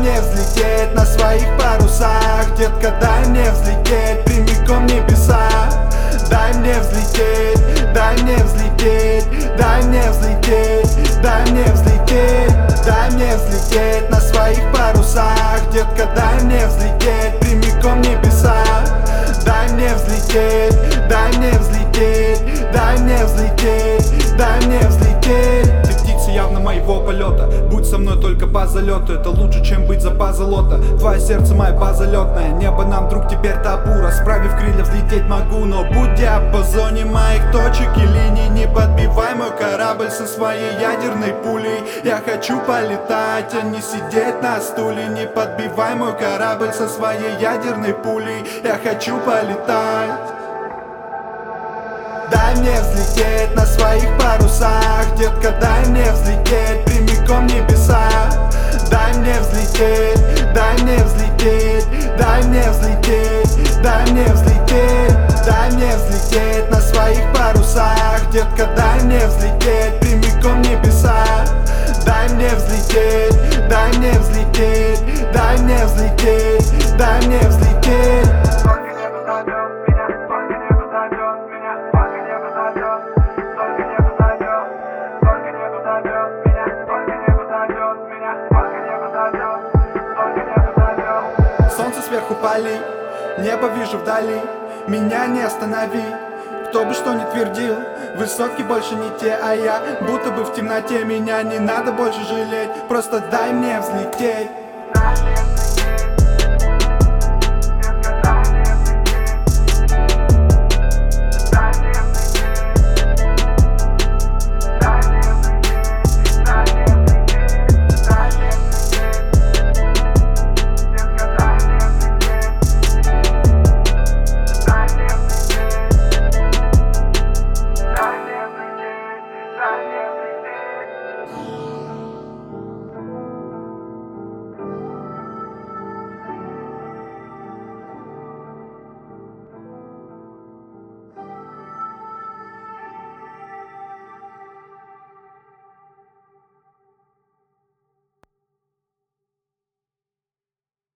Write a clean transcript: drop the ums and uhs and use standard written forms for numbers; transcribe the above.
мне взлететь на своих парусах, детка, дай мне взлететь прямиком в небеса. Дай мне взлететь, дай мне взлететь, дай мне взлететь, дай мне взлететь. Дай мне взлететь на своих парусах, детка, дай мне взлететь прямиком в небеса. Дай мне взлететь, дай мне взлететь, дай мне взлететь, дай мне взлететь. Ты птица явно моего полета, будь со мной только по залету. Это лучше, чем быть за база лота. Твое сердце моя база летная, небо нам, друг, теперь табу. Расправив крылья, взлететь могу, но будь в диапазоне моих точек и линий. Не подбивай мой корабль со своей ядерной пулей. Я хочу полетать, а не сидеть на стуле. Не подбивай мой корабль со своей ядерной пулей. Я хочу полетать. Дай мне взлететь на своих парусах, детка, дай мне взлететь прямиком в небеса. Дай мне взлететь, дай мне взлететь, дай мне взлететь, дай мне взлететь. Дай мне взлететь на своих парусах, детка, дай мне взлететь прямиком в небеса. Дай мне взлететь, дай мне взлететь, дай мне взлететь, дай мне взлететь. Солнце сверху пали, небо вижу вдали. Меня не останови, кто бы что ни твердил. Высотки больше не те, а я будто бы в темноте. Меня не надо больше жалеть, просто дай мне взлететь.